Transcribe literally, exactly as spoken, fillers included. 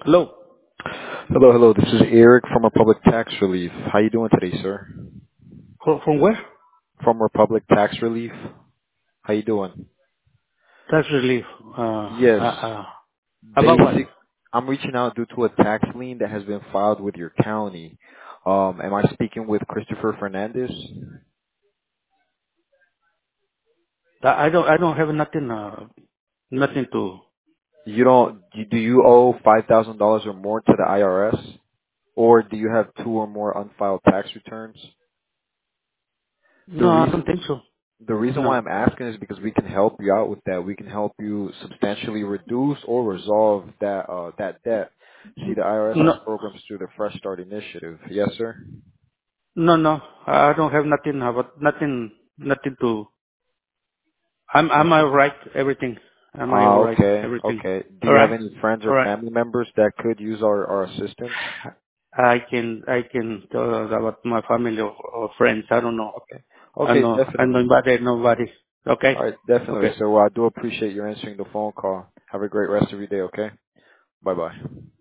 Hello. Hello, hello. This is Eric from Republic Tax Relief. How you doing today, sir? From, from where? From Republic Tax Relief. How you doing? Tax relief. Uh, Yes. uh, uh, about what? Basic. I'm reaching out due to a tax lien that has been filed with your county. Um, am I speaking with Christopher Fernandez? I I don't. I don't have nothing. Uh, nothing to. You don't. Do you owe five thousand dollars or more to the I R S, or do you have two or more unfiled tax returns? The No, I reason don't think so. The reason why No. I'm asking is because we can help you out with that. We can help you substantially reduce or resolve that uh, that debt. See, the I R S has No. programs through the Fresh Start Initiative. Yes, sir. No. No. I don't have nothing. About nothing. Nothing to. I'm. I'm all right. Everything. I'm all Ah, right. okay, Everything. okay. Do All you have right. any friends All or right. family members that could use our, our assistance? I can. I can tell about my family or, or friends. I don't know. Okay, I okay, know. I know definitely. nobody. Nobody. Okay. All right, definitely, Okay. sir. Well, I do appreciate you answering the phone call. Have a great rest of your day. Okay. Bye bye.